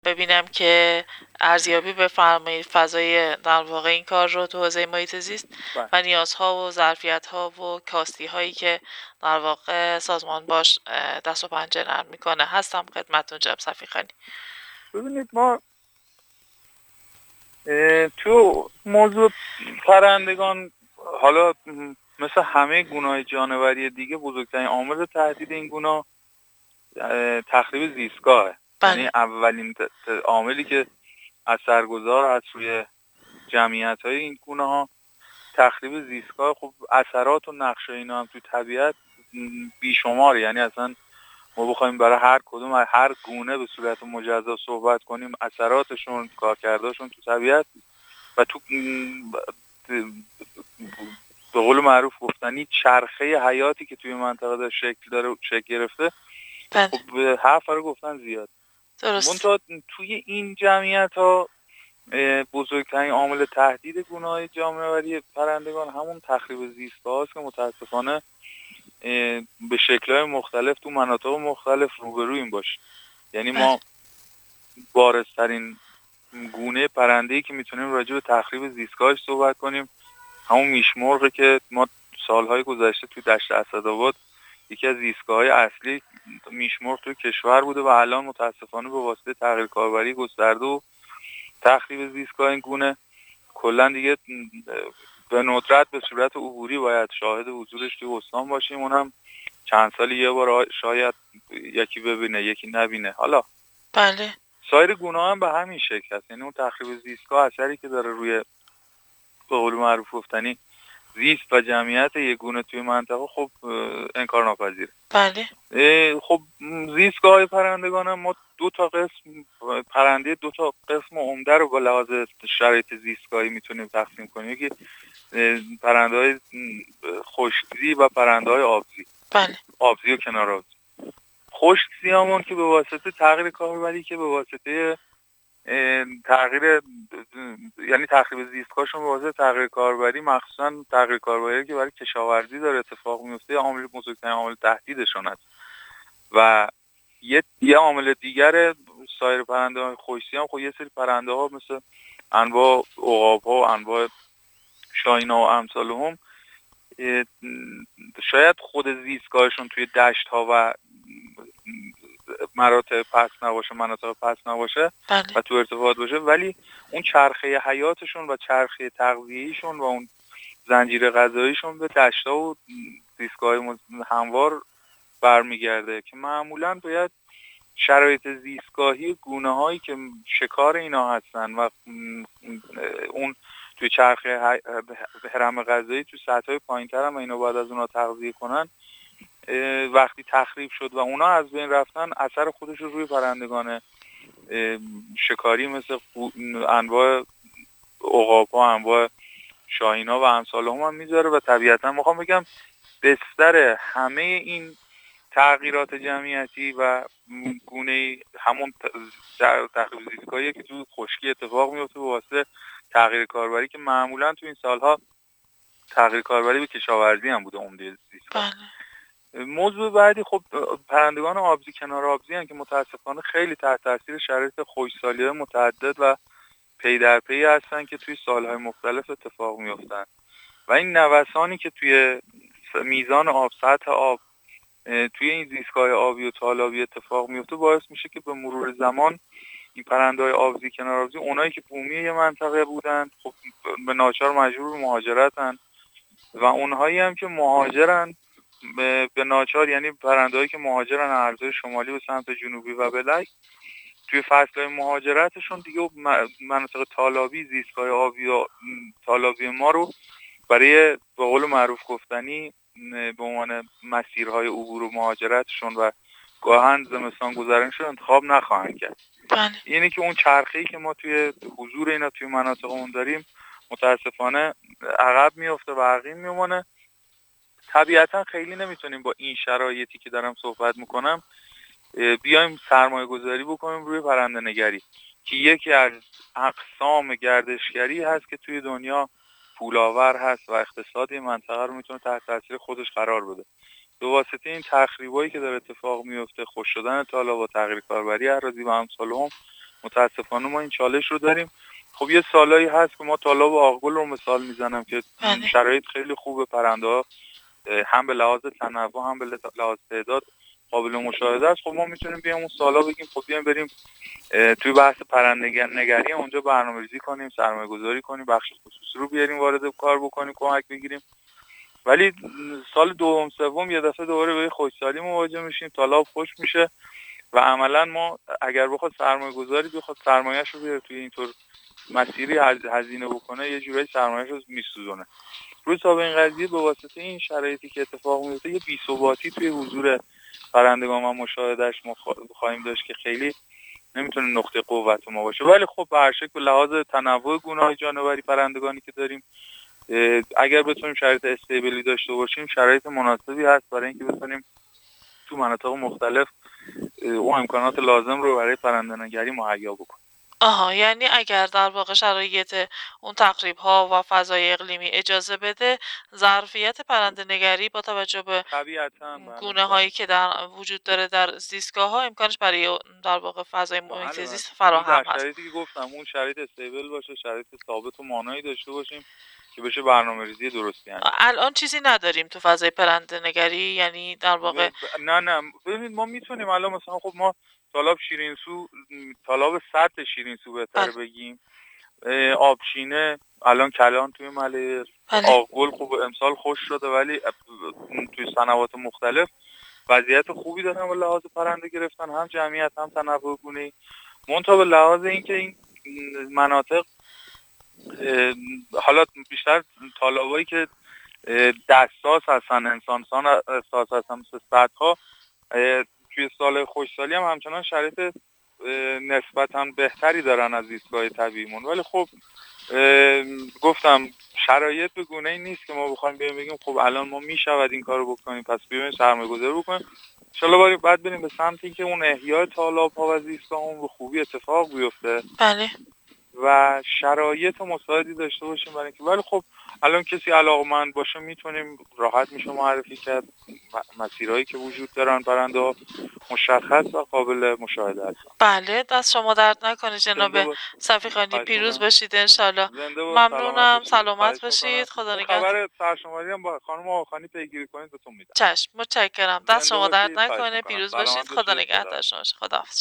ببینم که ارزیابی بفرمایید فضای در واقع این کار رو تو حوزه محیط زیست بله. و نیازها و ظرفیت‌ها و کاستی هایی که در واقع سازمان باش دست و پنجه نرم میکنه. هستم خدمتتون جناب صفیخانی. ببینید ما تو موضوع پرندگان حالا مثل همه گونه‌های جانوری دیگه بزرگترین عامل تهدید این گونه تخریب زیستگاهه. یعنی اولین عاملی که اثرگذار هست روی جمعیت‌های این گونه‌ها تخریب زیستگاه. خب اثرات و نقش اینا هم تو طبیعت بیشماره. یعنی اصلا ما بخوایم برای هر کدوم هر گونه به صورت مجزا صحبت کنیم، اثراتشون، کارکردشون تو طبیعت و تو به قول معروف گفتنی چرخه حیاتی که توی منطقه داره شکل گرفته، خب حرف رو گفتن زیاد. منتها توی این جمعیت ها بزرگترین عامل تهدید گونه‌های جانوری پرندگان همون تخریب زیستگاه است که متاسفانه به شکل‌های مختلف تو مناطق مختلف روبرویم باشه. یعنی ما بارزترین گونه پرنده‌ای که میتونیم راجع به تخریب زیستگاهش صحبت کنیم همون میشمرغه که ما سالهای گذشته تو دشت اسدآباد یکی از زیستگاه‌های اصلی میشمرغ تو کشور بوده و الان متاسفانه به واسطه تغییر کاربری گسترده و تخریب زیستگاه این گونه کلا دیگه به ندرت به صورت عبوری باید شاهد حضورش توی استان باشیم. اونم چند سالی یه بار شاید یکی ببینه یکی نبینه. حالا بله سایر گونه‌ها هم به همین شکل هست. یعنی اون تخریب زیستگاه اثری که داره روی به قول معروف گفتنی زیست و جمعیت یک گونه توی منطقه خب انکار ناپذیره. بله خب زیستگاه پرندگان هم ما دو تا قسم عمده رو با لحاظ شرایط زیستگاهی میتونیم تقسیم کنیم. یکی پرنده‌های خشکزی و پرنده‌های آبزی. بله آبزی و کنار آبزی. خشکزی همون که به واسطه تغییر کاربری که به واسطه تغییر یعنی تخریب زیستگاهشون به واسطه تغییر کاربری، مخصوصا تغییر کاربری که برای کشاورزی داره اتفاق میفته، عامل بزرگترین عامل تهدیدشون است. و یه عامل دیگر سایر پرنده‌های خشکی هم خب یه سری پرنده‌ها مثل انواع عقاب‌ها و انواع شاهین‌ها و امثالهم شاید خود زیستگاهشون توی دشت‌ها و مناطق پست نباشه و تو ارتفاعات باشه، ولی اون چرخه حیاتشون و چرخه تغذیه‌ایشون و اون زنجیره غذاییشون به دشت‌ها و زیستگاه هموار برمیگرده که معمولاً باید شرایط زیستگاهی گونه‌هایی که شکار اینا هستن و اون توی چرخه هرم غذایی تو سطح‌های پایین‌تر هم اینا باید از اونا تغذیه کنن، وقتی تخریب شد و اونا از بین رفتن اثر خودش رو روی پرندگان شکاری مثل انواع عقاب‌ها، انواع شاهین‌ها و امثالهم هم میذاره و طبیعتاً میخوام بگم بستر همه این تغییرات جمعیتی و گونه همون تخریب زیستگاهی که تو خشکی اتفاق میفته به واسطه تغییر کاربری که معمولاً تو این سالها تغییر کاربری به کشاورزی هم بوده عمده زیستگاه. موضوع بعدی خب پرندگان آبزی کنار آبزی هستند که متاسفانه خیلی تحت تاثیر شرایط خشکسالی‌های متعدد و پی در پی هستن که توی سالهای مختلف اتفاق میافتن و این نوسانی که توی میزان آب، سطح آب توی این زیستگاه آبی و تالابی اتفاق میفته باعث میشه که به مرور زمان این پرنده‌های آبزی کنار آبزی، اونایی که بومی یه منطقه بودن، خب به ناچار مجبور به مهاجرتن و اونهایی هم که مهاجرن به ناچار، یعنی پرنده‌هایی که مهاجرن از ارزهای شمالی به سمت جنوبی و بلک، توی فصل‌های مهاجرتشون دیگه مناطق تالابی، زیستگاه آبی و تالابی ما رو برای به قول معروف گفتنی به عنوان مسیرهای عبور و مهاجرتشون و گاهن زمستان گذرانشون انتخاب نخواهند کرد. یعنی که اون چرخه‌ای که ما توی حضور اینا توی مناطقمون داریم متاسفانه عقب میفته و عقیم میمونه. طبیعتا خیلی نمیتونیم با این شرایطی که دارم صحبت میکنم بیایم سرمایه گذاری بکنیم روی پرنده نگری که یکی از اقسام گردشگری هست که توی دنیا پولآور هست و اقتصاد این منطقه رو میتونه تحت تاثیر خودش قرار بده. به واسطه این تخریبایی که داره اتفاق میفته، خشک شدن تالاب و تغییر کاربری اراضی و امثالهم، متاسفانه ما این چالش رو داریم. خب یه سالایی هست که ما تالاب آغگل رو مثال میزنم که شرایط خیلی خوبه، پرنده هم به لحاظ تنوع هم به لحاظ تعداد قابل مشاهده است. خب ما میتونیم بیام اون سالا بگیم خب بیام بریم توی بحث پرنده‌نگری اونجا برنامه‌ریزی کنیم، سرمایه‌گذاری کنیم، بخش خصوصی رو بیاریم وارد کار بکنیم، کمک بگیریم. ولی سال دوم سوم یه دفعه دوباره به خشکسالی مواجه میشیم، تالاب خشک میشه و عملا ما اگر بخواد سرمایه‌گذاری بخواد سرمایه‌اش رو بیاره توی اینطور مسیری هزینه بکنه، یه جورایی سرمایه‌اش رو میسوزونه. روی حساب این قضیه به واسطه این شرایطی که اتفاق میفته یه بی‌ثباتی توی حضور پرندگان و مشاهدهش خواهیم داشت که خیلی نمیتونه نقطه قوت ما باشه. ولی خب به هر شکل به لحاظ تنوع گونه‌های جانوری پرندگانی که داریم، اگر بتونیم شرایط استیبلی داشته باشیم، شرایط مناسبی هست برای اینکه بتونیم تو مناطق مختلف اون امکانات لازم رو برای پرنده‌نگری مهیا بکنیم. آها، یعنی اگر در واقع شرایط اون تخریب‌ها و فضای اقلیمی اجازه بده، ظرفیت پرنده‌نگری با توجه به گونه‌هایی که در وجود داره در زیستگاه‌ها امکانش برای در واقع فضای محیط زیست فراهم هست. شرایطی که گفتم اون شرایط استیبل باشه، شرایط ثابت و مانعی داشته باشیم که بشه برنامه‌ریزی درستی انجام. الان چیزی نداریم تو فضای پرنده‌نگری، یعنی در واقع نه ببینید ما میتونیم الان مثلا خب ما تالاب شیرینسو، تالاب سطح شیرینسو بهتره بگیم، آبشینه الان کلان توی مله، آغگل خوب امسال خوش شده ولی توی سنوات مختلف وضعیت خوبی دارن به لحاظ پرنده گرفتن، هم جمعیت هم تنوع گونه‌ای. منتها به لحاظ اینکه این مناطق حالا بیشتر تالابایی که دستساز هستن، انسانسان اساس هستن مثل سدها، توی سال خوشسالی هم همچنان شرایط نسبتاً بهتری دارن از زیستگاه طبیعیمون. ولی خب گفتم شرایط به گونه‌ای نیست که ما بخوایم بگیم خب الان ما میشود این کارو بکنیم پس بیایم سرمایه‌گذاری بکنیم. ان شاءالله بعد بریم به سمتی که اون احیای تالاب‌ها و زیستگاه‌ها به خوبی اتفاق بیفته. بله. و شرایط مساعدی داشته باشیم برای اینکه، ولی خب الان کسی علاقمند باشه میتونیم راحت میشه معرفی کرد، مسیرهایی که وجود دارن پرنده مشخص و قابل مشاهده هستن. بله، دست شما درد نکنه جناب صفیخانی، پیروز باشید انشالله. ممنونم، سلامت باشید، خدا نگهدار. خبر سرشماری هم با خانم آقاخانی پیگیری کنید بهتون میدم. چشم، متشکرم، دست شما درد نکنه، پیروز باشید، خدا نگهدار شما. خداحافظ.